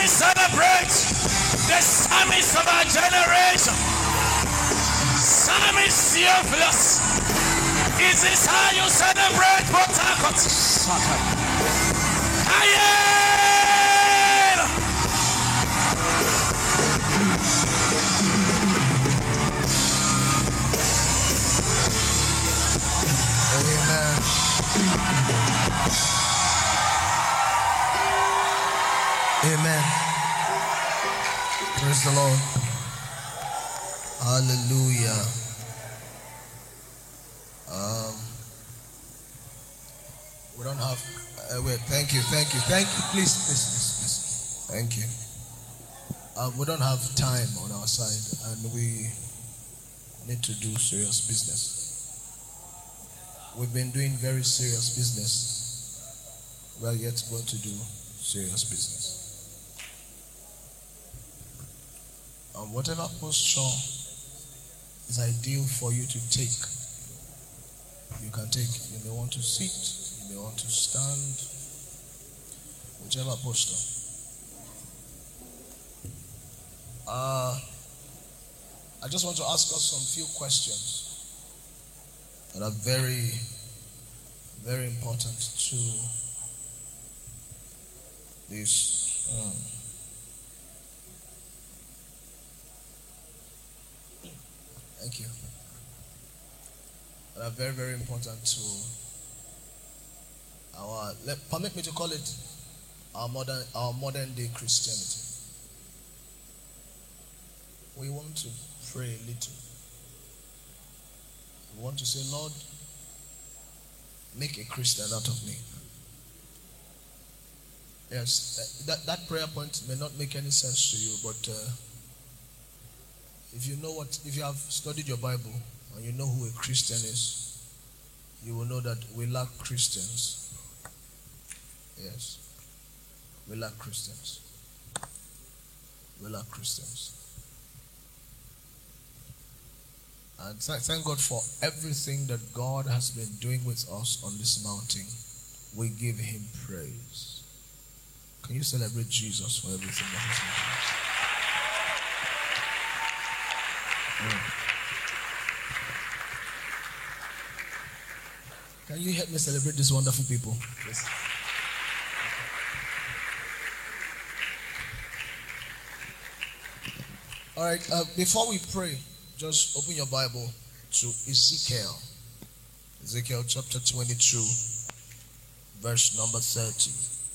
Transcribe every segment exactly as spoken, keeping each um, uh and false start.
celebrate the psalmist of our generation. Psalmist Theophilus. Is this how you celebrate Port Harcourt? Ayen! Amen. Amen. Praise the Lord. Hallelujah. Um, we don't have. Uh, wait. Thank you. Thank you. Thank you. Please, please, please, please. Thank you. Uh, we don't have time on our side, and we need to do serious business. We've been doing very serious business. We are yet going to do serious business. Um, whatever posture is ideal for you to take, you can take. You may want to sit, you may want to stand, whichever posture. Uh, I just want to ask us some few questions that are very, very important to this. Um, thank you. That are very, very important to our. Let, permit me to call it our modern, our modern day Christianity. We want to pray a little. We want to say, Lord, make a Christian out of me. Yes, that, that prayer point may not make any sense to you, but uh, if you know what, if you have studied your Bible and you know who a Christian is, you will know that we lack Christians. Yes, we lack Christians. We lack Christians. And thank God for everything that God has been doing with us on this mountain. We give him praise. Can you celebrate Jesus for everything that he's doing? Can you help me celebrate these wonderful people? Yes. All right, uh, before we pray, just open your Bible to Ezekiel. Ezekiel chapter twenty-two, verse number thirty.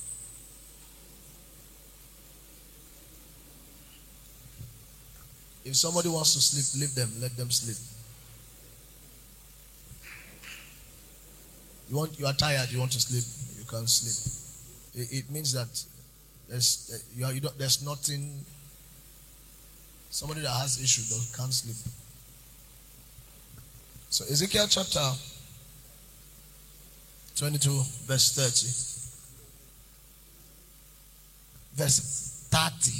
If somebody wants to sleep, leave them, let them sleep. You want, you are tired, you want to sleep, you can't sleep. It, it means that there's, you are, you don't, there's nothing. Somebody that has issues that can't sleep. So Ezekiel chapter twenty-two, verse thirty. Verse thirty.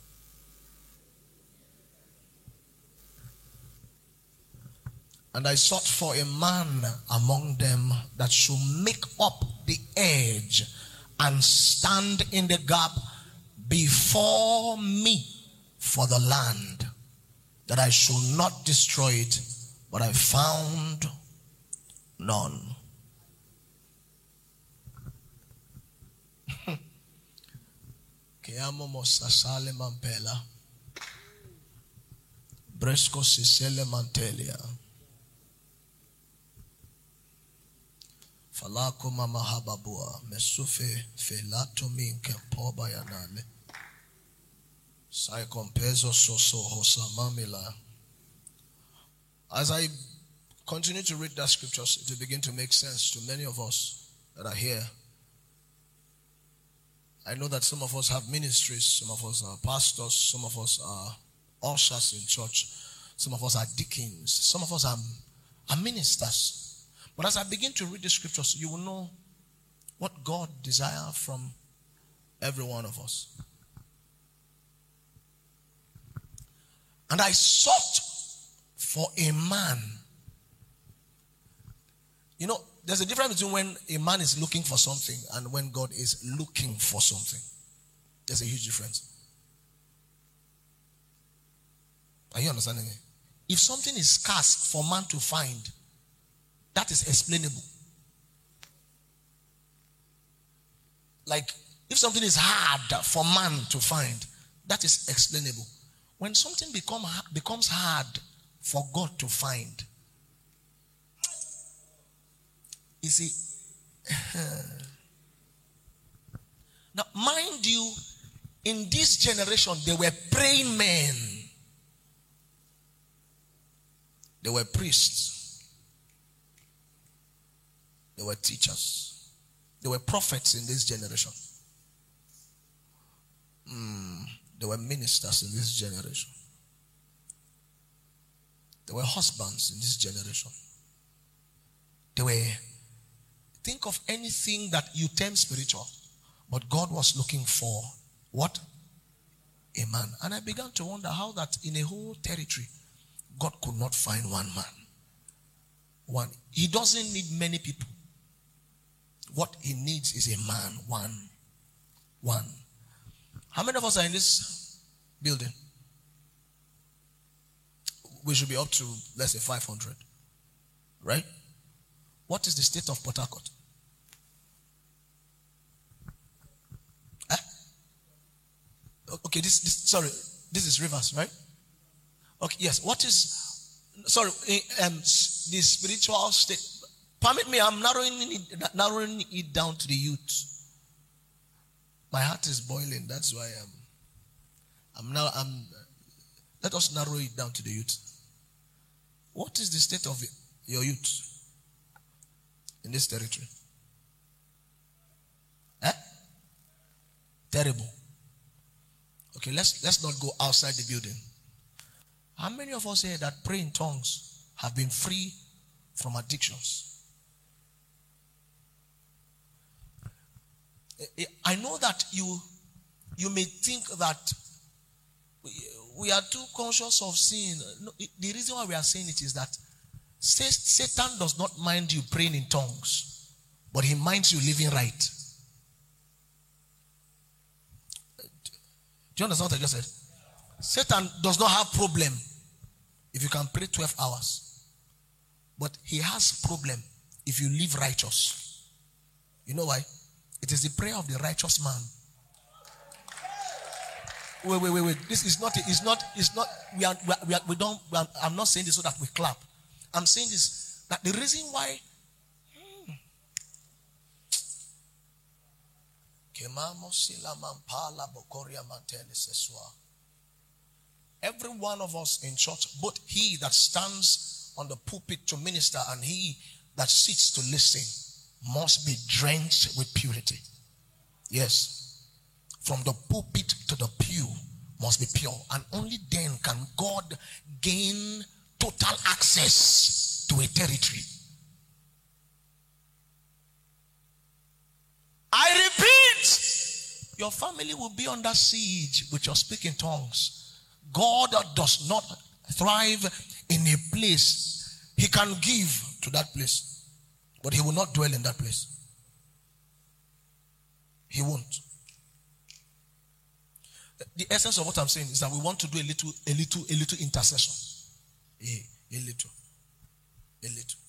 And I sought for a man among them that should make up the edge and stand in the gap before me for the land, that I should not destroy it, but I found none. Keamo mosasale mampela, bresco sisele mantelia, falako mama hababua, mesufe felato minke poba yanale. As I continue to read that scriptures, it will begin to make sense to many of us that are here. I know that some of us have ministries, some of us are pastors, some of us are ushers in church, some of us are deacons, some of us are, are ministers. But as I begin to read the scriptures, you will know what God desires from every one of us. And I sought for a man. You know, there's a difference between when a man is looking for something and when God is looking for something. There's a huge difference. Are you understanding me? If something is scarce for man to find, that is explainable. Like, if something is hard for man to find, that is explainable. When something become, becomes hard for God to find, you see, now mind you, in this generation, they were praying men. They were priests. They were teachers. They were prophets in this generation. Mm, they were ministers in this generation. They were husbands in this generation. They were, think of anything that you term spiritual, but God was looking for what? A man. And I began to wonder how that in a whole territory, God could not find one man. One. He doesn't need many people. What he needs is a man. One. One. How many of us are in this building? We should be up to, let's say, five hundred. Right? What is the state of Port Harcourt? Huh? Okay, this, this, sorry, this is Rivers, right? Okay, yes. What is, sorry, um, the spiritual state? Permit me, I'm narrowing it, narrowing it down to the youth. My heart is boiling. That's why I'm, I'm now, I'm, let us narrow it down to the youth. What is the state of your youth in this territory? Eh? Terrible. Okay, let's, let's not go outside the building. How many of us here that pray in tongues have been free from addictions? I know that you, you may think that we are too conscious of sin. No, the reason why we are saying it is that Satan does not mind you praying in tongues, but he minds you living right. Do you understand what I just said? Satan does not have problem if you can pray twelve hours. But he has problem if you live righteous. You know why? It is the prayer of the righteous man. Wait, wait, wait, wait. This is not, it's not, it's not, we are, we, are, we, are, we don't, we are, I'm not saying this so that we clap. I'm saying this, that the reason why, hmm, every one of us in church, both he that stands on the pulpit to minister and he that sits to listen, must be drenched with purity. Yes. From the pulpit to the pew must be pure. And only then can God gain total access to a territory. I repeat, your family will be under siege with your speaking tongues. God does not thrive in a place. He can give to that place, but he will not dwell in that place. He won't. The essence of what I'm saying is that we want to do a little, a little, a little intercession. A, a little. A little.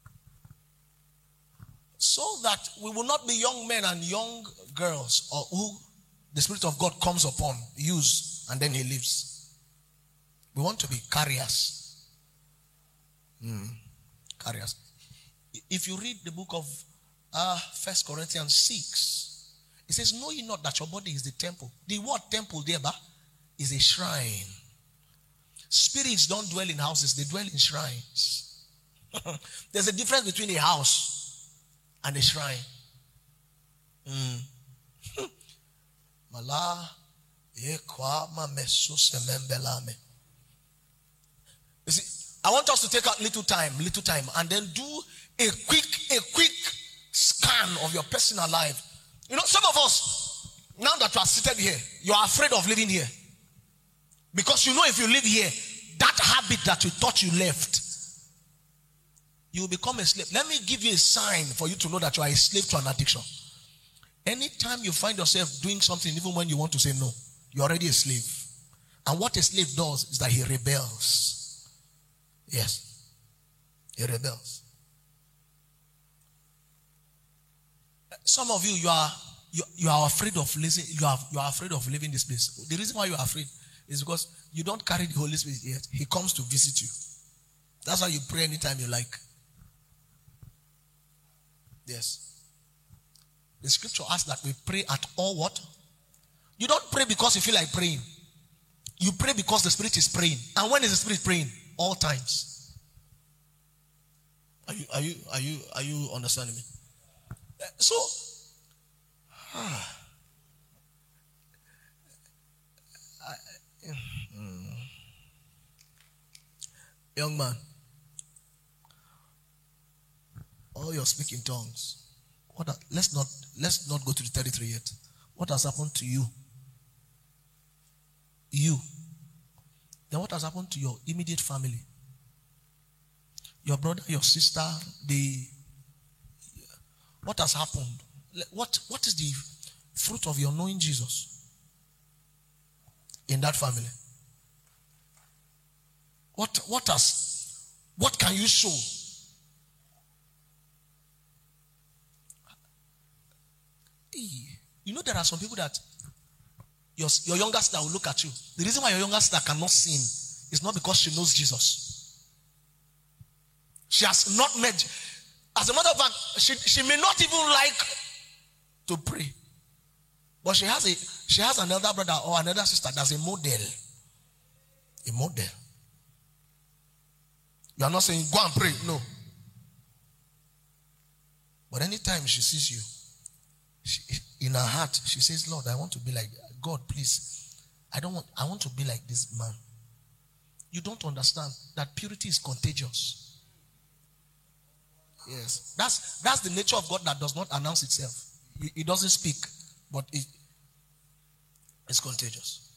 So that we will not be young men and young girls or who the Spirit of God comes upon, use, and then he leaves. We want to be carriers. Mm, carriers. If you read the book of uh, First Corinthians six, it says, know ye not that your body is the temple. The word temple there is a shrine. Spirits don't dwell in houses, they dwell in shrines. There's a difference between a house and a shrine. Mm. You see, I want us to take out little time, little time, and then do a quick, a quick scan of your personal life. You know, some of us, now that you are seated here, you are afraid of living here. Because you know if you live here, that habit that you thought you left, you will become a slave. Let me give you a sign for you to know that you are a slave to an addiction. Anytime you find yourself doing something, even when you want to say no, you're already a slave. And what a slave does is that he rebels. Yes. He rebels. Some of you, you are you, you are afraid of living, you are you are afraid of leaving this place. The reason why you are afraid is because you don't carry the Holy Spirit yet. He comes to visit you. That's why you pray anytime you like. Yes. The scripture asks that we pray at all what? You don't pray because you feel like praying. You pray because the Spirit is praying. And when is the Spirit praying? All times. Are you are you are you are you understanding me? So ah, I, mm, young man, all your speaking tongues. What are, let's not let's not go to the territory yet. What has happened to you? You. Then what has happened to your immediate family? Your brother, your sister, the what has happened? What what is the fruit of your knowing Jesus in that family? What what has what can you show? You know there are some people that your, your younger sister will look at you. The reason why your younger sister cannot sin is not because she knows Jesus. She has not met. As a matter of fact, she, she may not even like to pray. But she has a she has an elder brother or another sister that's a model. A model. You are not saying go and pray. No. But anytime she sees you, she, in her heart, she says, Lord, I want to be like God, please. I don't want, I want to be like this man. You don't understand that purity is contagious. Yes. That's that's the nature of God that does not announce itself. It, it doesn't speak, but it, it's contagious.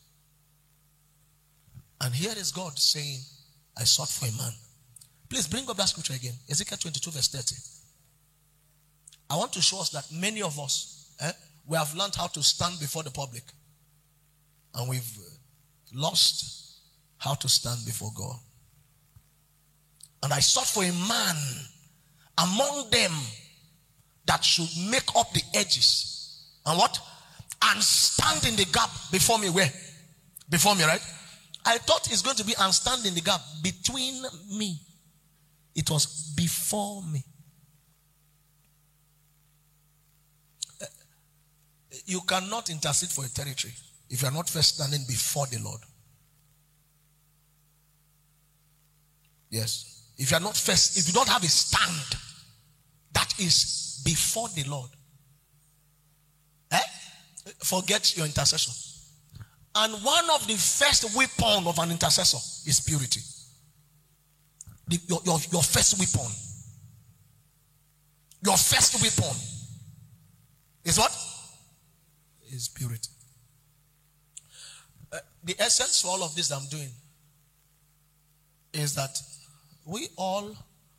And here is God saying, I sought for a man. Please bring up that scripture again. Ezekiel twenty-two verse thirty. I want to show us that many of us, eh, we have learned how to stand before the public. And we've lost how to stand before God. And I sought for a man among them that should make up the edges. And what? And stand in the gap before me. Where? Before me, right? I thought it's going to be and stand in the gap between me. It was before me. You cannot intercede for a territory if you are not first standing before the Lord. Yes. If you are not first, if you don't have a stand that is before the Lord, eh? Forget your intercession. And one of the first weapon of an intercessor is purity. The, your, your, your first weapon. Your first weapon is what? Is purity. Uh, the essence for all of this I'm doing is that we all,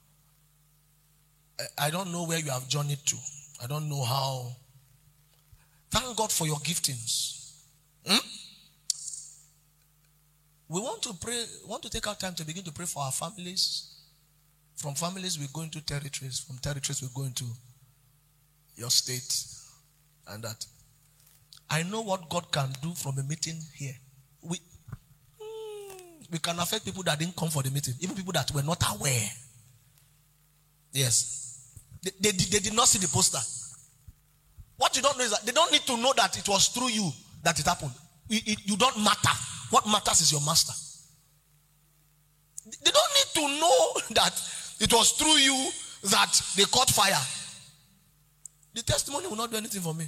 I don't know where you have journeyed to. I don't know how. Thank God for your giftings. Hmm? We want to pray, want to take our time to begin to pray for our families. From families we go into territories. From territories we go into your state and that. I know what God can do from a meeting here. We, we can affect people that didn't come for the meeting. Even people that were not aware. Yes. They, they, they did not see the poster. What you don't know is that they don't need to know that it was through you that it happened. It, it, you don't matter. What matters is your master. They don't need to know that it was through you that they caught fire. The testimony will not do anything for me.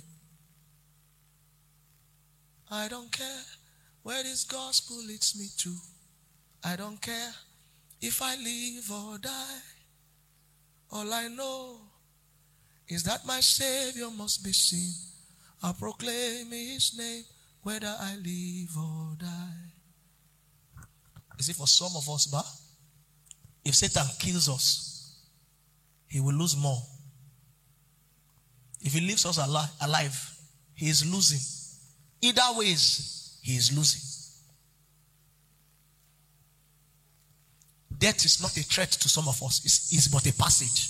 I don't care where this gospel leads me to. I don't care if I live or die. All I know is that my Savior must be seen. I'll proclaim his name whether I live or die. You see, for some of us, bah, if Satan kills us, he will lose more. If he leaves us alive, alive he is losing. Either ways, he is losing. death is not a threat to some of us. It's, it's but a passage.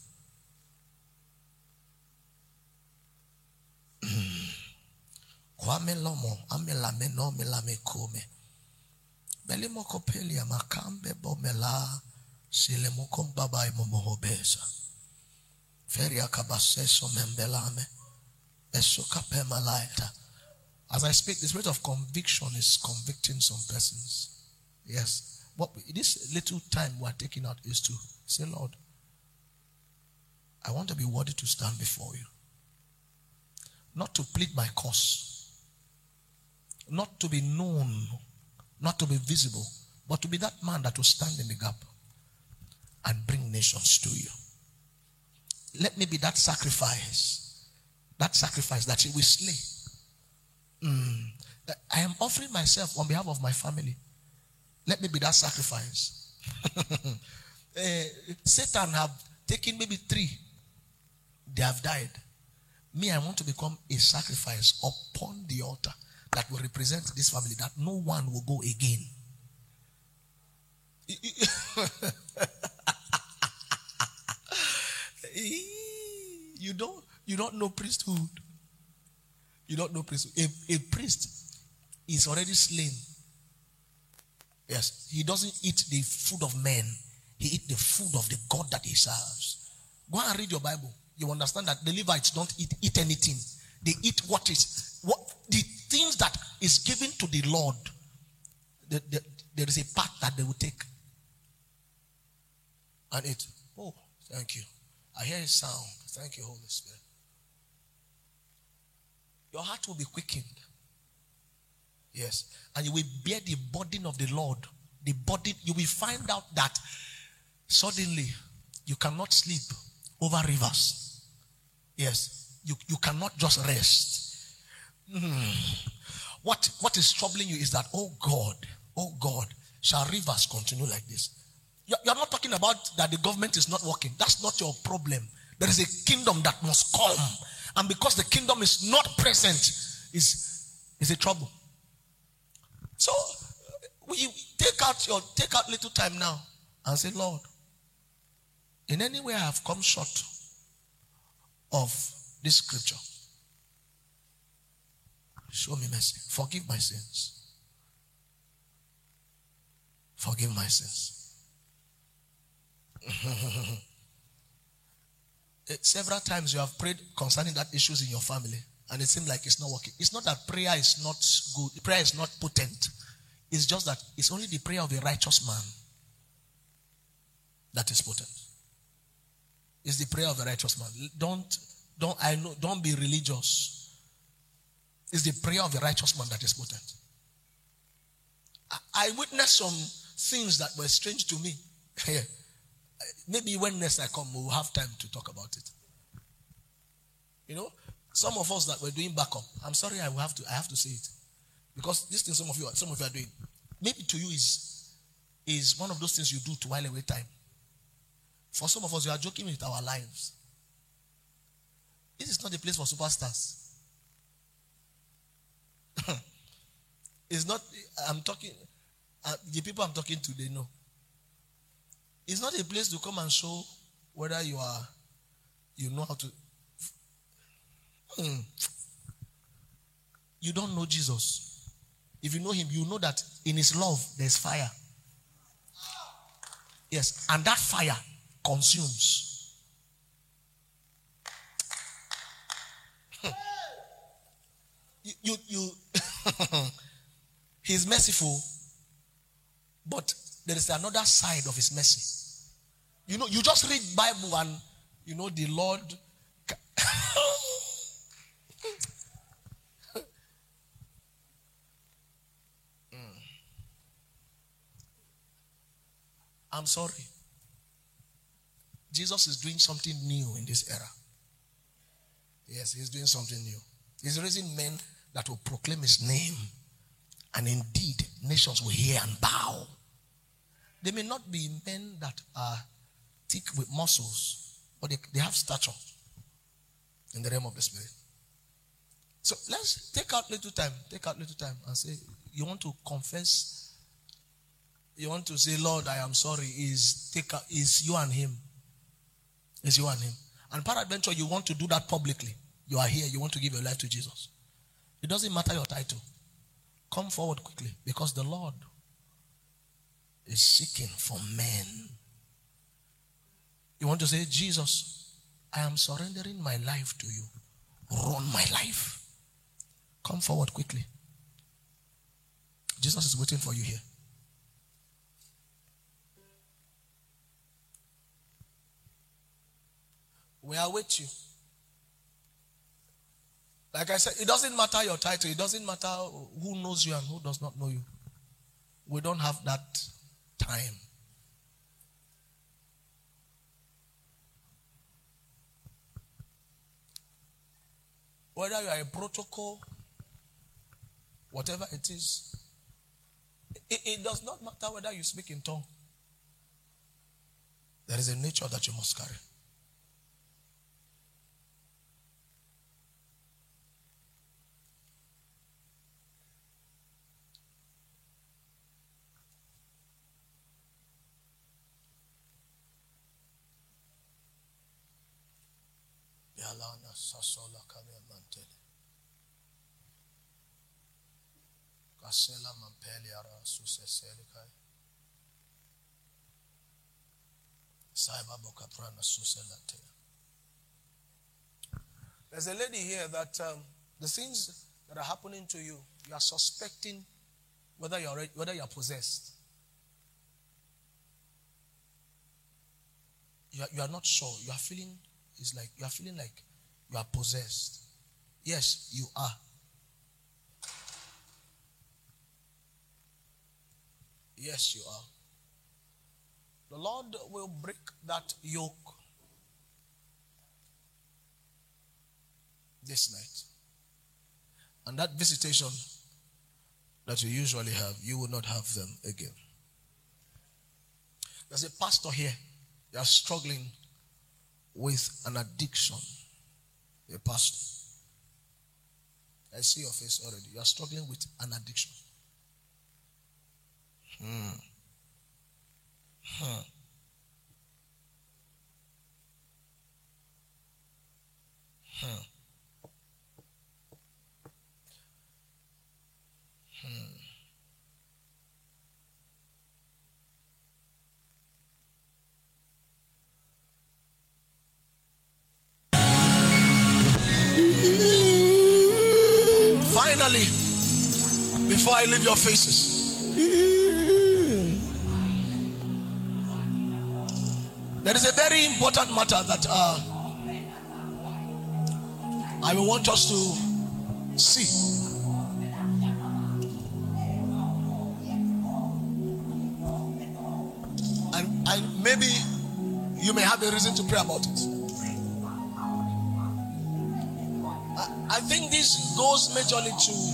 Kwame lomo amelame no melame kome. Belimo kopelia makambe bomela silemo kombaba imomohobesa. Feria kabaseso membelame. Esokape malaita. As I speak, the spirit of conviction is convicting some persons. Yes. What this little time we are taking out is to say, Lord, I want to be worthy to stand before you. Not to plead my cause. Not to be known, not to be visible, but to be that man that will stand in the gap and bring nations to you. Let me be that sacrifice, that sacrifice that he will slay. Mm. I am offering myself on behalf of my family. Let me be that sacrifice. uh, Satan have taken maybe three. They have died. Me, I want to become a sacrifice upon the altar that will represent this family, that no one will go again. You don't, you don't know priesthood. You don't know priesthood. A, a priest is already slain. Yes, he doesn't eat the food of men. He eats the food of the God that he serves. Go and read your Bible. You understand that the Levites don't eat, eat anything. They eat what is what the things that is given to the Lord. The, the, there is a part that they will take and eat. Oh, thank you. I hear a sound. Thank you, Holy Spirit. Your heart will be quickened. Yes. And you will bear the burden of the Lord. The burden, you will find out that suddenly you cannot sleep over rivers. Yes. You, you cannot just rest. Mm. What, what is troubling you is that, oh God, oh God, shall rivers continue like this? You're, you're not talking about that the government is not working. That's not your problem. There is a kingdom that must come. And because the kingdom is not present, is, is a trouble. So, we take out your, take out little time now and say, Lord, in any way I have come short of this scripture, show me mercy. Forgive my sins. Forgive my sins. Several times you have prayed concerning that issues in your family, and it seems like it's not working. It's not that prayer is not good. Prayer is not potent. It's just that it's only the prayer of a righteous man that is potent. It's the prayer of the righteous man. Don't, don't, I know, don't be religious. It's the prayer of the righteous man that is potent. I, I witnessed some things that were strange to me. Maybe when next I come, we'll have time to talk about it. You know, some of us that were doing backup, I'm sorry, I will have to, I have to say it, because this thing some of you, some of you are doing, maybe to you is is one of those things you do to while away time. For some of us, you are joking with our lives. This is not a place for superstars. It's not. I'm talking. Uh, the people I'm talking to, they know. It's not a place to come and show whether you are, you know how to. Hmm. You don't know Jesus. If you know him, you know that in his love there's fire. Yes, and that fire consumes. you, you, you he's merciful, but there is another side of his mercy. You know, you just read Bible and you know the Lord. I'm sorry. Jesus is doing something new in this era. Yes, he's doing something new. He's raising men that will proclaim his name. And indeed, nations will hear and bow. They may not be men that are thick with muscles, but they, they have stature in the realm of the spirit. So let's take out little time, take out little time and say, you want to confess You want to say, Lord, I am sorry, is take a, is you and him. Is you and him. And peradventure, you want to do that publicly. You are here, you want to give your life to Jesus. It doesn't matter your title. Come forward quickly, because the Lord is seeking for men. You want to say, Jesus, I am surrendering my life to you. Run my life. Come forward quickly. Jesus is waiting for you here. We are with you. Like I said, it doesn't matter your title. It doesn't matter who knows you and who does not know you. We don't have that time. Whether you are a protocol, whatever it is, it, it does not matter whether you speak in tongue. There is a nature that you must carry. There's a lady here that um, the things that are happening to you, you are suspecting whether you are whether you are possessed. You are, you are not sure. You are feeling it's like you are feeling like you are possessed. Yes, you are. Yes, you are. The Lord will break that yoke this night. And that visitation that you usually have, you will not have them again. There's a pastor here. You are struggling with an addiction. A pastor. I see your face already. You are struggling with an addiction. Hmm. Hmm. Hmm. Hmm. Finally, before I leave your faces, there is a very important matter that uh, I will want us to see. And, and maybe you may have a reason to pray about it. I, I think this goes majorly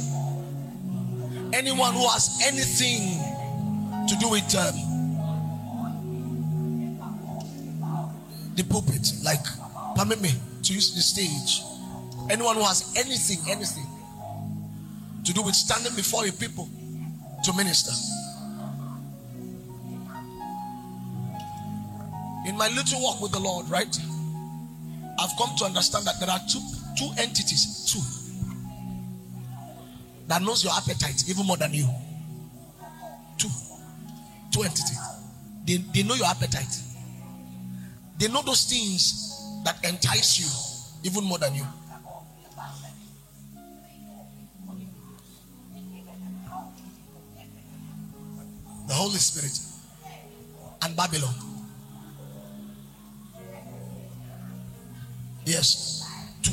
to anyone who has anything to do with um, the pulpit, like, permit me to use the stage. Anyone who has anything, anything to do with standing before a people to minister. In my little walk with the Lord, right, I've come to understand that there are two, two entities, two, that knows your appetite even more than you. Two, two entities. They, they know your appetite. They know those things that entice you even more than you. The Holy Spirit and Babylon. Yes. Two.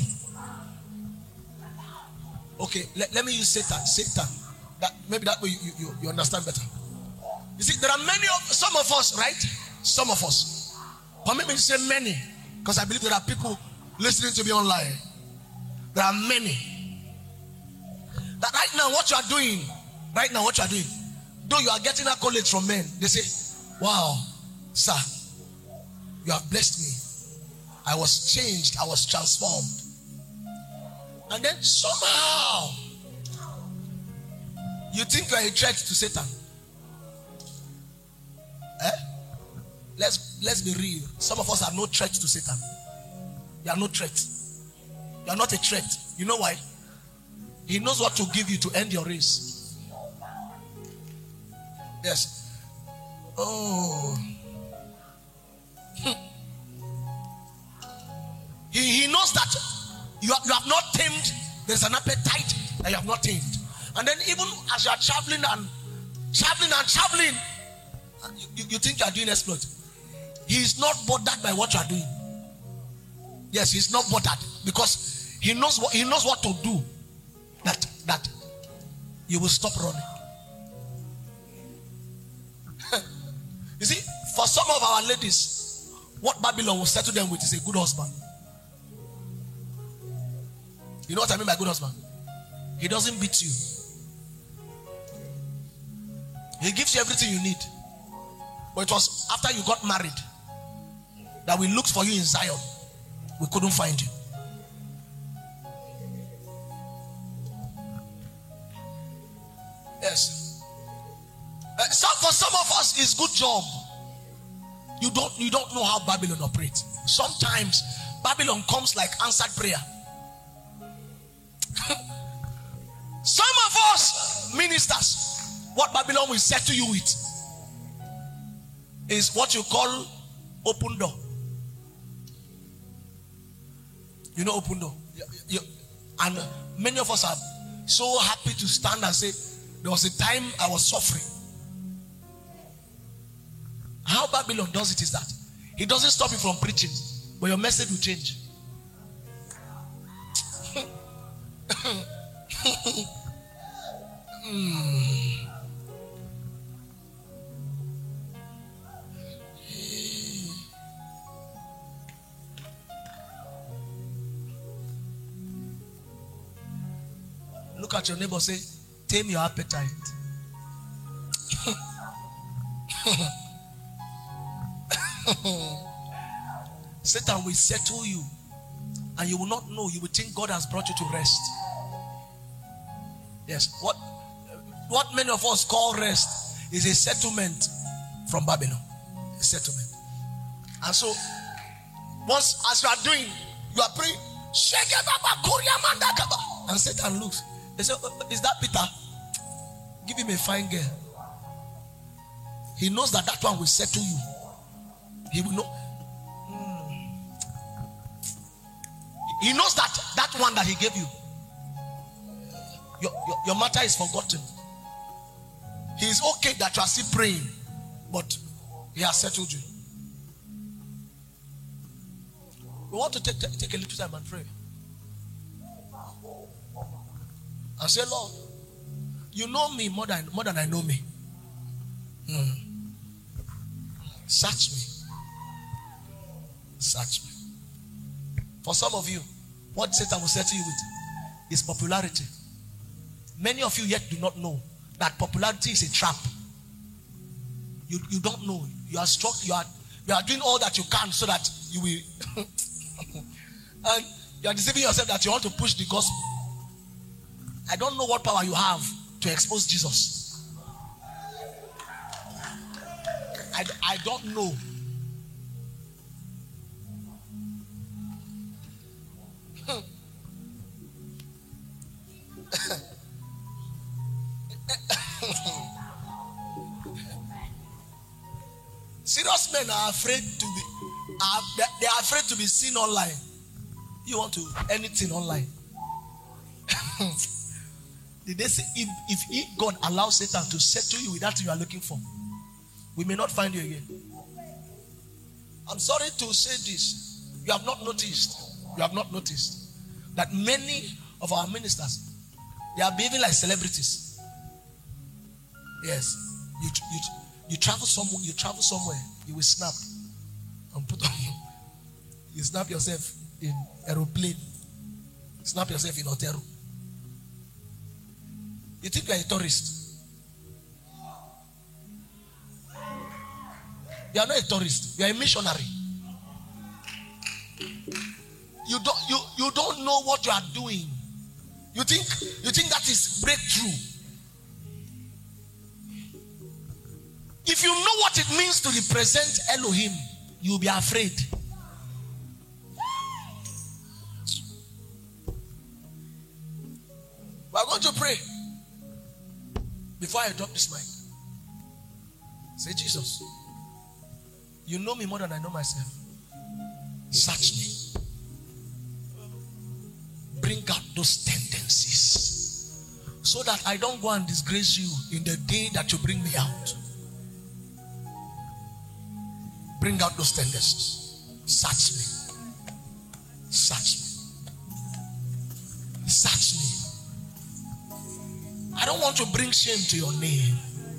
Okay, let, let me use Satan. Satan. That maybe that way you, you, you understand better. You see, there are many of some of us, right? Some of us. Permit me to say many, because I believe there are people listening to me online. There are many. That right now, what you are doing, right now, what you are doing, though you are getting accolades from men, they say, wow, sir, you have blessed me. I was changed, I was transformed. And then somehow, you think you are a threat to Satan. let's let's be real. Some of us are no threat to Satan. You are no threat. You are not a threat. You know why? He knows what to give you to end your race. Yes. Oh. he, he knows that you have, you have not tamed. There's an appetite that you have not tamed. And then even as you are traveling and traveling and traveling, you, you think you are doing exploit. He is not bothered by what you are doing. Yes, he's not bothered because he knows what he knows what to do. That that you will stop running. You see, for some of our ladies, what Babylon will settle them with is a good husband. You know what I mean by good husband? He doesn't beat you. He gives you everything you need. But it was after you got married that we looked for you in Zion. We couldn't find you. Yes. Uh, so for some of us, it's good job. You don't you don't know how Babylon operates. Sometimes Babylon comes like answered prayer. Some of us ministers, what Babylon will settle you with is what you call open door. You know open door. You, you, and many of us are so happy to stand and say, there was a time I was suffering. How Babylon does it is that he doesn't stop you from preaching, but your message will change. mm. Look at your neighbor, say, tame your appetite. Satan will settle you and you will not know. You will think God has brought you to rest. Yes, what what many of us call rest is a settlement from Babylon. A settlement. And so once as you are doing, you are praying, and Satan looks. They say, is that Peter? Give him a fine girl. He knows that that one will settle you. He will know. Mm. He knows that that one that he gave you, your, your, your matter is forgotten. He is okay that you are still praying, but he has settled you. We want to take, take, take a little time and pray. And say, Lord, you know me more than, more than I know me. Hmm. Search me. Search me. For some of you, what Satan will settle you with is popularity. Many of you yet do not know that popularity is a trap. You, you don't know. You are struck. You are you are doing all that you can so that you will. And you are deceiving yourself that you want to push the gospel. I don't know what power you have to expose Jesus. I, I don't know. Serious men are afraid to be are, they are afraid to be seen online. You want to anything online. Did they say if, if, if God allows Satan to settle you with that you are looking for, we may not find you again. I'm sorry to say this. You have not noticed. You have not noticed that many of our ministers, they are behaving like celebrities. Yes. You you you travel somewhere. You travel somewhere. You will snap and put on. You snap yourself in aeroplane. Snap yourself in hotel. You think you are a tourist? You are not a tourist. You are a missionary. You don't you, you don't know what you are doing. You think you think that is breakthrough. If if you know what it means to represent Elohim, you'll be afraid. We're going to pray. Before I drop this mic, say, Jesus, you know me more than I know myself. Search me. Bring out those tendencies so that I don't go and disgrace you in the day that you bring me out. Bring out those tendencies. Search me. Search me. Search me. I don't want to bring shame to your name.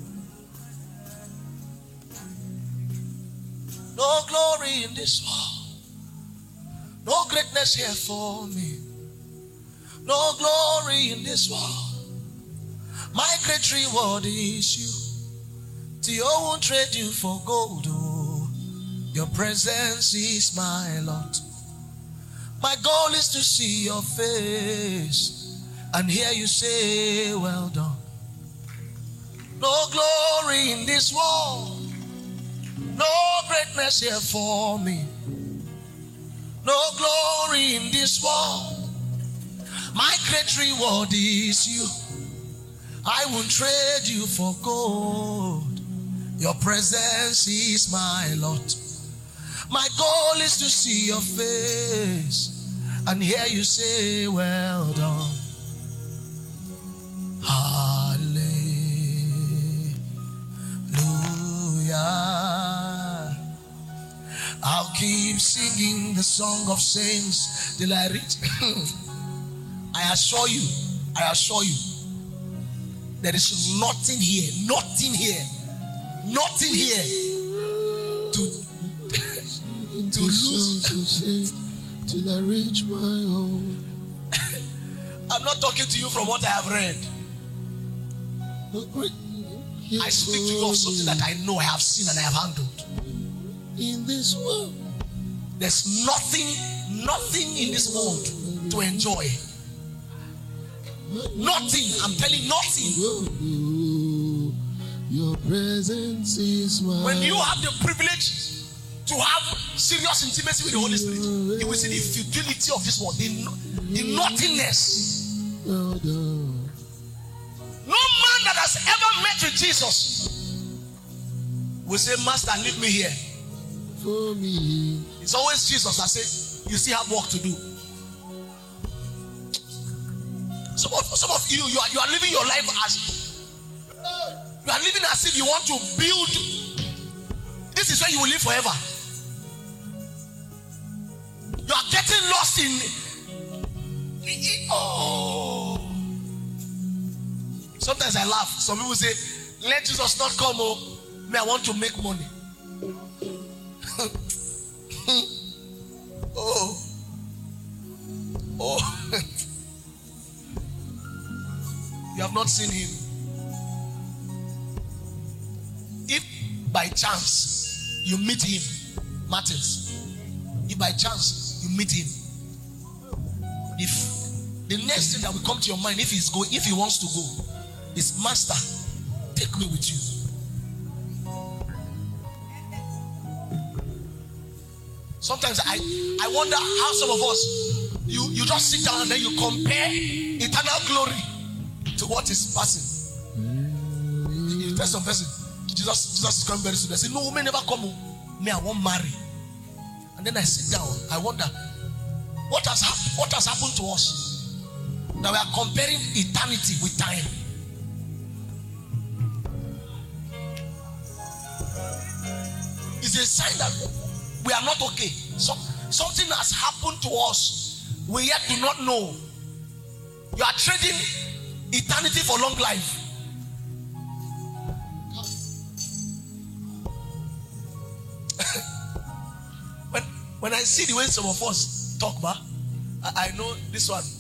No glory in this world. No greatness here for me. No glory in this world. My great reward is you. Till I won't trade you for gold. Oh, your presence is my lot. My goal is to see your face and hear you say, well done. No glory in this world. No greatness here for me. No glory in this world. My great reward is you. I won't trade you for gold. Your presence is my lot. My goal is to see your face and hear you say, well done. Hallelujah. I'll keep singing the song of saints till I reach. I assure you, I assure you, there is nothing here, nothing here, nothing here to, to lose. Till I reach my home. I'm not talking to you from what I have read. I speak to you of something that I know, I have seen, and I have handled. In this world, there's nothing, nothing in this world to enjoy. Nothing, I'm telling you, nothing. Your presence is my. When you have the privilege to have serious intimacy with the Holy Spirit, you will see the futility of this world, the, the nothingness. No man that has ever met with Jesus will say, Master, leave me here. For me. It's always Jesus that says, you still have work to do. Some of, some of you, you are, you are living your life as you are living as if you want to build. This is where you will live forever. You are getting lost in. Oh. Sometimes I laugh. Some people say, let Jesus not come. Oh, me, I want to make money. oh. Oh. You have not seen him. If by chance you meet him, Martins, if by chance you meet him, if the next thing that will come to your mind, if he's going, if he wants to go, is, Master, take me with you. Sometimes I, I wonder how some of us, you, you just sit down and then you compare eternal glory to what is passing. You tell some person, Jesus, Jesus is coming very soon. They say, no, women never come. Me, I won't marry. And then I sit down. I wonder, what has happened? What has happened to us? That we are comparing eternity with time. It's a sign that we are not okay. So, something has happened to us we yet do not know. You are trading eternity for long life. when, when I see the way some of us talk about, I, I know this one.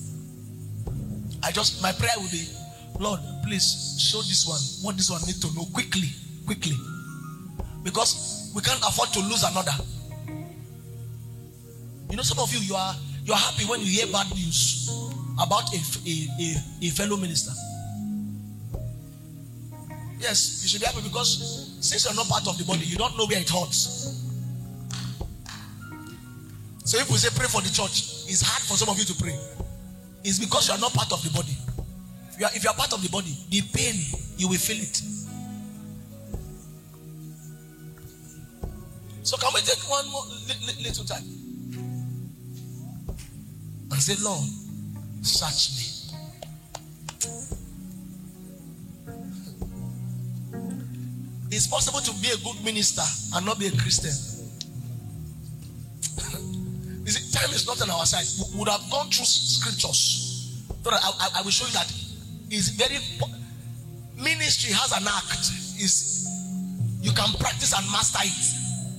I just, my prayer will be, Lord, please show this one what this one needs to know quickly, quickly. Because we can't afford to lose another. You know, some of you, you are you are happy when you hear bad news about a, a, a, a fellow minister. Yes, you should be happy because Since you're not part of the body, you don't know where it hurts. So if we say pray for the church, it's hard for some of you to pray. It's because you are not part of the body. If you are, if you are part of the body, the pain, you will feel it. So can we take one more li- li- little time and say, Lord, search me. It's possible to be a good minister and not be a Christian. You see, time is not on our side. We would have gone through scriptures. So that I, I, I will show you that it's very ministry has an act. Is you can practice and master it.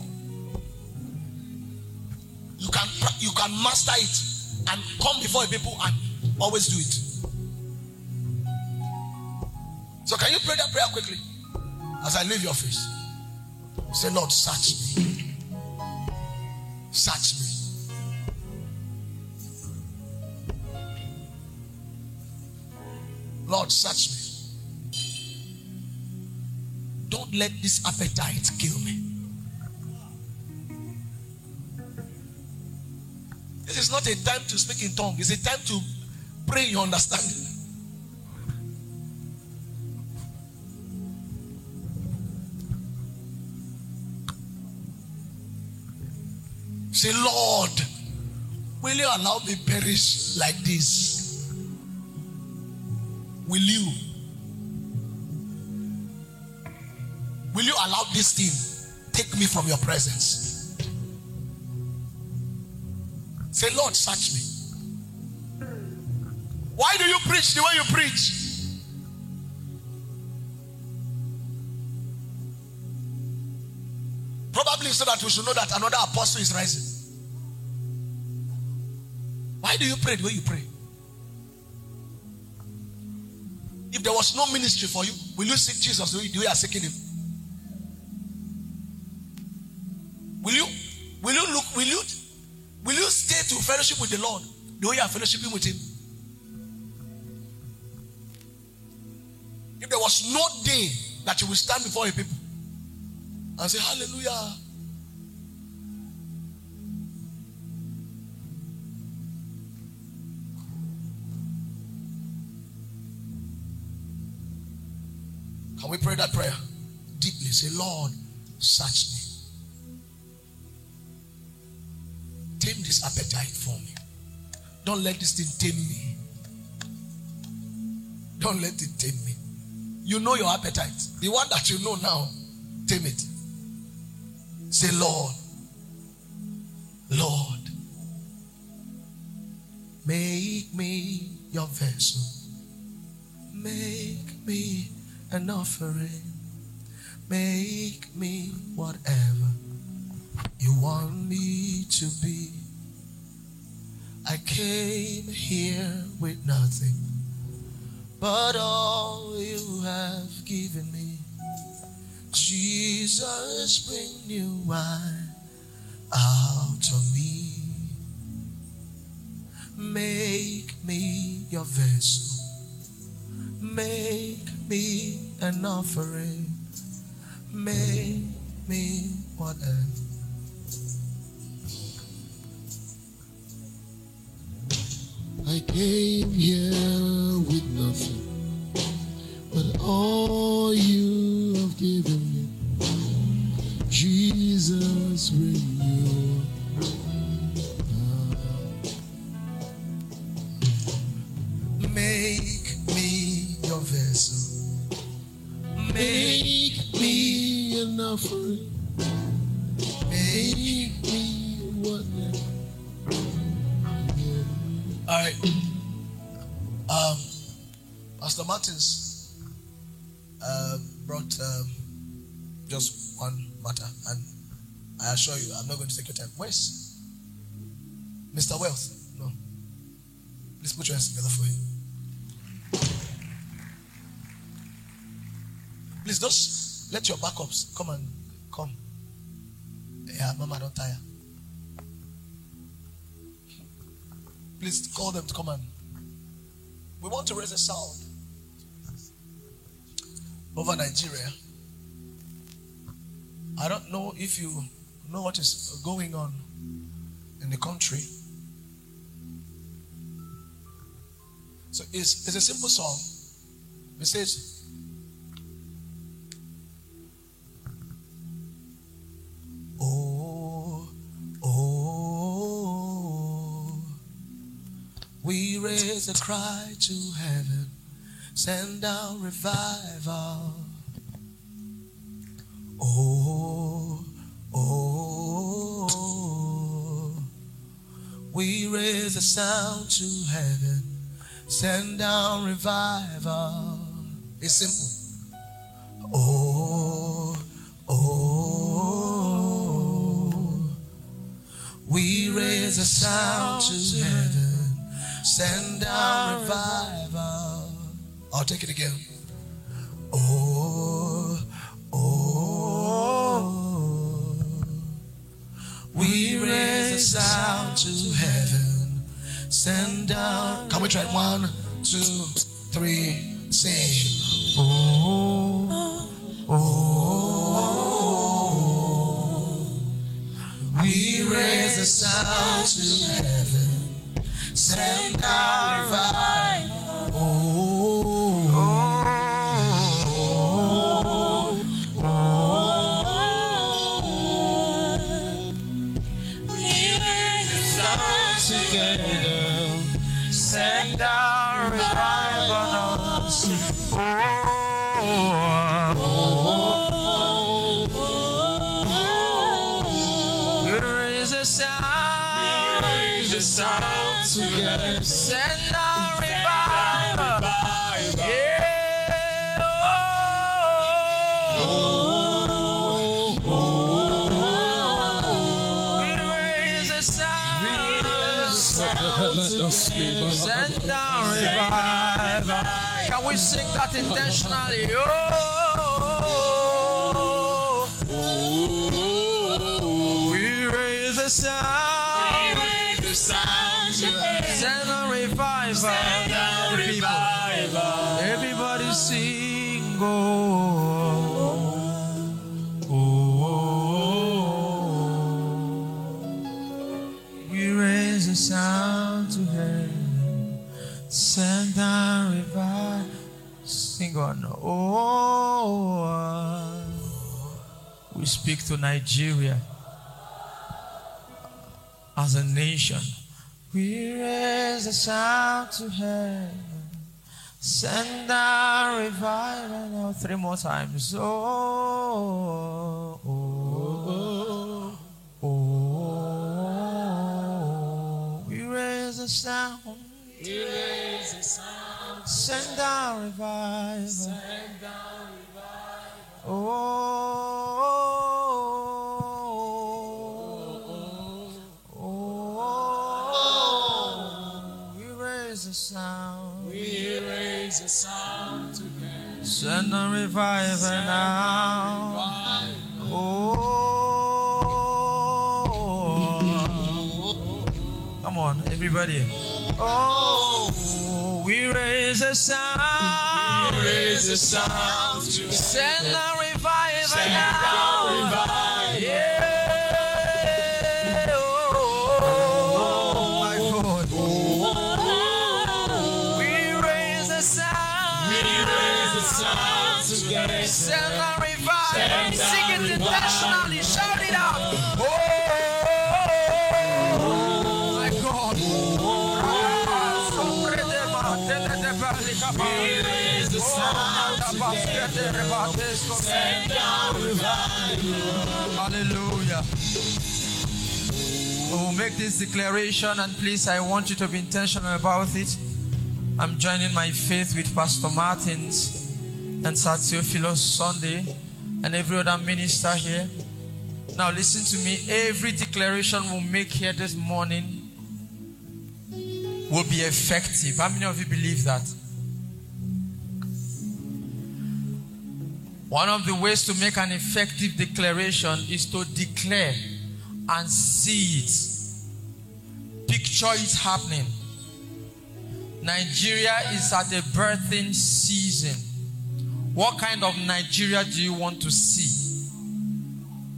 You can you can master it and come before people and always do it. So can you pray that prayer quickly as I leave your face? Say, Lord, search me. Search me. Lord, search me. Don't let this appetite kill me. This is not a time to speak in tongues. It's a time to pray in your understanding. Say, Lord, will you allow me perish like this? Will you? Will you allow this thing take me from your presence? Say, Lord, search me. Why do you preach the way you preach? Probably so that we should know that another apostle is rising. Why do you pray the way you pray? If there was no ministry for you, will you seek Jesus the way you are seeking him? Will you? Will you look? Will you? Will you stay to fellowship with the Lord the way you are fellowshipping with him? If there was no day that you will stand before your people and say, hallelujah. Can we pray that prayer deeply? Say, Lord, search me. Tame this appetite for me. Don't let this thing tame me. Don't let it tame me. You know your appetite. The one that you know now, tame it. Say, Lord, Lord, make me your vessel. Make me an offering. Make me whatever you want me to be. I came here with nothing but all you have given me. Jesus, bring new wine out of me. Make me your vessel. Make me an offering. Make me whatever. I came here with nothing but all you have given me. Jesus, renew. Make me your vessel. Make me an offering. Make me whatever. All right. Um, Pastor Martins uh, brought um, just one matter, and I assure you, I'm not going to take your time. Where's Mister Wealth? No. Please put your hands together for him. Please just let your backups come and come. Yeah, Mama, don't tire. Please call them to come and we want to raise a sound over Nigeria. I don't know if you know what is going on in the country. So it's, it's a simple song. It says, oh, oh, we raise a cry to heaven, send down revival. Oh, oh, we raise a sound to heaven, send down revival. It's simple. Oh, oh, we raise a sound to heaven, send down revival. I'll take it again. Oh, oh, we raise a sound to heaven, send down. Can we try it? One, two, three, sing. Oh, oh, we raise a sound to heaven, send down revival. Oh, oh, oh, oh, we raise a sound together, send down revival. Oh, oh, oh, oh, we raise a sound, we raise a sound together, send down revival. Yeah, oh, oh, oh, we raise a sound, send down revival. Can we sing that intentionally? Oh, oh, oh, we raise a sound, we raise a sound, send a revival, send a revival. Everybody sing, oh, oh, oh, we raise a sound to heaven, send down revival. Sing on. Oh, we speak to Nigeria as a nation. We raise a sound to heaven, send down revival. Now three more times. Oh, oh, oh, oh, we raise a sound. We raise a sound, send down revival, send down revival. Oh, oh, oh, oh, we raise a sound, we raise a sound together, send down revival now. Oh, come on, everybody. Oh, we raise a sound, we raise a sound to send a revival, send now. Revival. Yeah, oh, oh, my God. Oh, we raise a sound, we raise a sound together, send a revival. Sing it intentionally, shout it out. Oh, my God. We raise the sound together, send down revival. Hallelujah. We'll make this declaration, and please, I want you to be intentional about it. I'm joining my faith with Pastor Martins and Sir Theophilus Sunday and every other minister here. Now listen to me. Every declaration we'll make here this morning will be effective. How many of you believe that? One of the ways to make an effective declaration is to declare and see it. Picture it happening. Nigeria is at a birthing season. What kind of Nigeria do you want to see?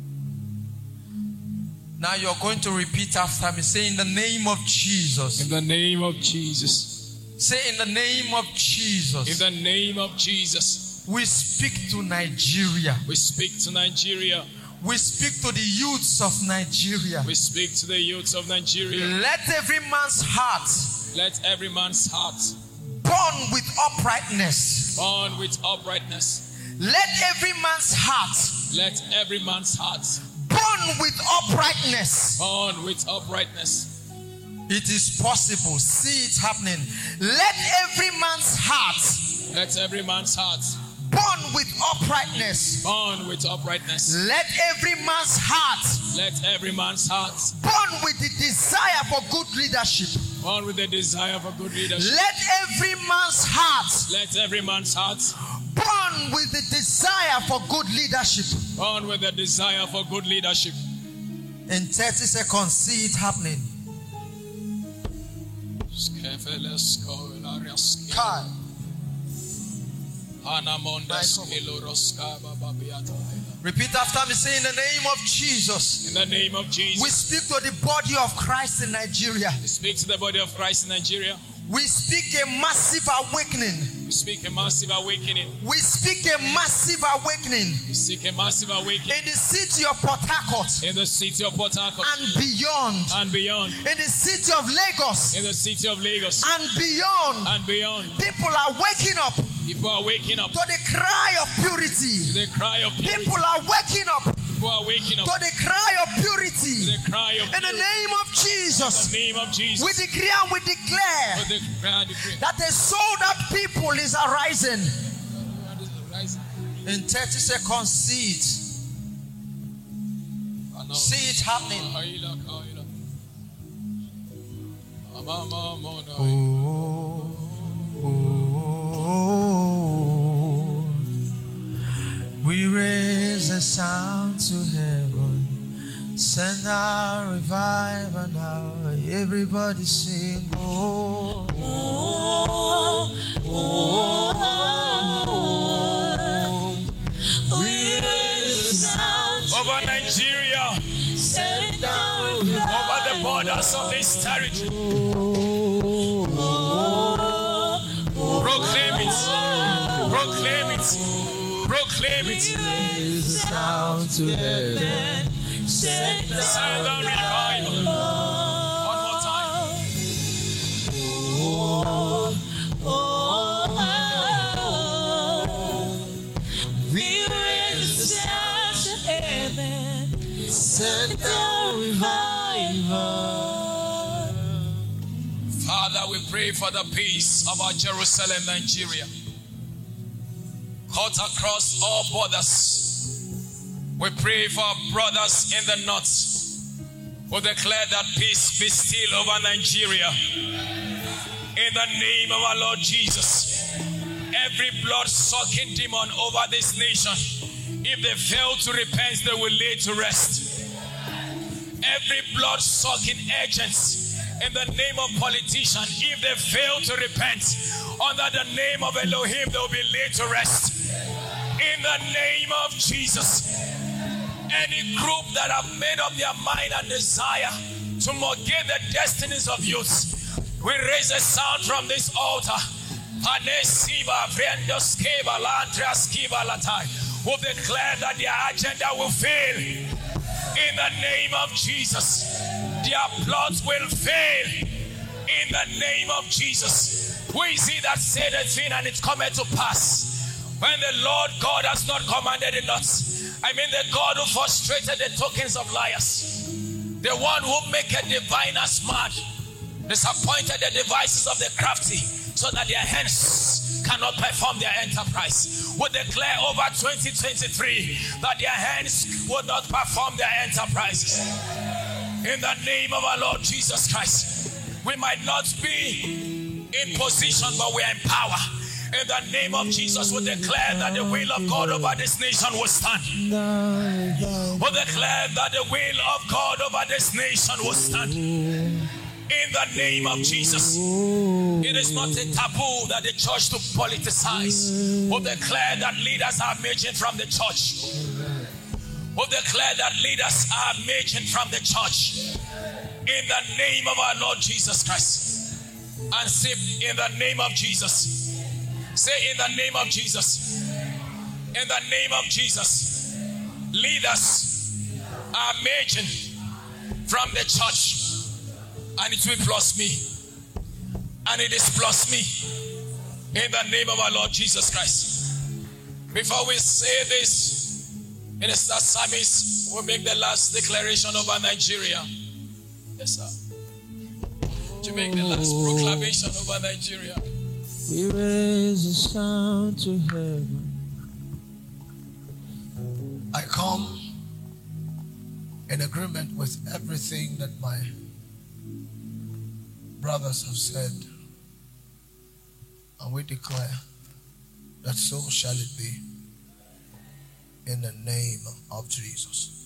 Now you're going to repeat after me. Say, in the name of Jesus. In the name of Jesus. Say, in the name of Jesus. In the name of Jesus. We speak to Nigeria. We speak to Nigeria. We speak to the youths of Nigeria. We speak to the youths of Nigeria. Let every man's heart. Let every man's heart. Born with uprightness. Born with uprightness. Let every man's heart. Let every man's heart. Born with uprightness. Born with uprightness. It is possible. See it happening. Let every man's heart. Let every man's heart. Born with uprightness. Born with uprightness. Let every man's heart. Let every man's heart. Born with the desire for good leadership. Born with the desire for good leadership. Let every man's heart. Let every man's heart. Born with the desire for good leadership. Born with the desire for good leadership. In thirty seconds, see it happening. Kai. Repeat after me. Say, in the name of Jesus. In the name of Jesus. We speak to the body of Christ in Nigeria. We speak to the body of Christ in Nigeria. We speak a massive awakening. We speak a massive awakening. We speak a massive awakening. We speak a massive awakening. In the city of Port Harcourt. In the city of Port Harcourt. And beyond. And beyond. In the city of Lagos. In the city of Lagos. And beyond. And beyond. People are waking up. People are waking up. To the cry of purity. To the cry of purity. People are waking up. People are waking up. To the cry of purity. To the cry of in purity. the name of Jesus. In the name of Jesus. We decree and we declare the declare, declare. that a sold out people is arising. In thirty seconds, see it. See it happening. Oh, oh, we raise a sound to heaven, send our revival now. Everybody sing, oh, oh, oh, oh. We raise a sound over Nigeria, send our revival over the borders of this territory. Proclaim it, proclaim it, proclaim it. Sound to heaven, send down revival. One more time. Oh, oh, oh. We raise the sound to heaven, send down revival. Father, we pray for the peace of our Jerusalem, Nigeria. Cut across all borders. We pray for our brothers in the north. We declare that peace be still over Nigeria. In the name of our Lord Jesus. Every blood-sucking demon over this nation, if they fail to repent, they will lay to rest. Every blood-sucking agent in the name of politician, if they fail to repent, under the name of Elohim, they will be laid to rest. In the name of Jesus, any group that have made up their mind and desire to mortgage the destinies of youths, we raise a sound from this altar. We declare that their agenda will fail. In the name of Jesus, their plots will fail. In the name of Jesus, we see that say the thing and it cometh to pass. When the Lord God has not commanded it not. I mean the God who frustrated the tokens of liars. The one who make a diviner smart. Disappointed the devices of the crafty so that their hands cannot perform their enterprise. We declare over twenty twenty-three that their hands will not perform their enterprises. In the name of our Lord Jesus Christ, we might not be in position, but we are in power. In the name of Jesus, we declare that the will of God over this nation will stand. We declare that the will of God over this nation will stand. In the name of Jesus. It is not a taboo that the church to politicize. We declare that leaders are emerging from the church. We We declare that leaders are emerging from the church in the name of our Lord Jesus Christ. And say, in the name of Jesus. Say, in the name of Jesus. In the name of Jesus. Leaders are emerging from the church, and it will plus me, and it is plus me in the name of our Lord Jesus Christ. Before we say this, Minister Samis will make the last declaration over Nigeria. Yes, sir. To make the last proclamation over Nigeria. We raise a sound to heaven. I come in agreement with everything that my brothers have said, and we declare that so shall it be in the name of Jesus.